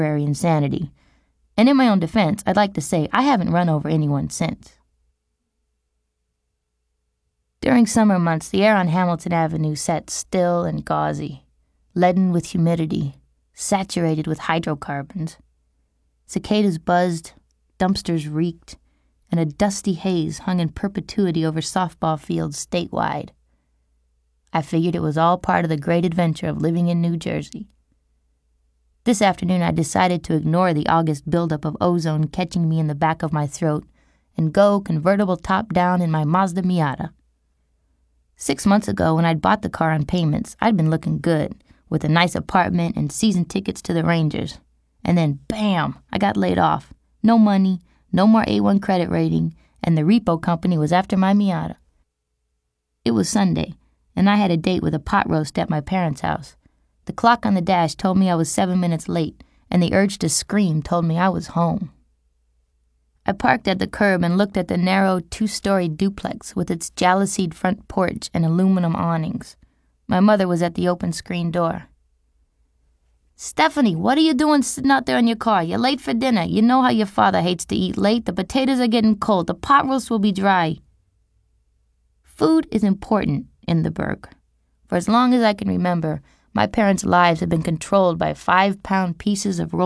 temporary insanity. And in my own defense, I'd like to say I haven't run over anyone since. During summer months, the air on Hamilton Avenue sat still and gauzy, leaden with humidity, saturated with hydrocarbons. Cicadas buzzed, dumpsters reeked, and a dusty haze hung in perpetuity over softball fields statewide. I figured it was all part of the great adventure of living in New Jersey. This afternoon, I decided to ignore the August buildup of ozone catching me in the back of my throat and go convertible top down in my Mazda Miata. 6 months ago, when I'd bought the car on payments, I'd been looking good, with a nice apartment and season tickets to the Rangers. And then, bam, I got laid off. No money, no more A1 credit rating, and the repo company was after my Miata. It was Sunday, and I had a date with a pot roast at my parents' house. The clock on the dash told me I was 7 minutes late, and the urge to scream told me I was home. I parked at the curb and looked at the narrow 2-story duplex with its jalousied front porch and aluminum awnings. My mother was at the open screen door. "Stephanie, what are you doing sitting out there in your car? You're late for dinner. You know how your father hates to eat late. The potatoes are getting cold. The pot roast will be dry." Food is important in the Burg. For as long as I can remember, my parents' lives have been controlled by 5-pound pieces of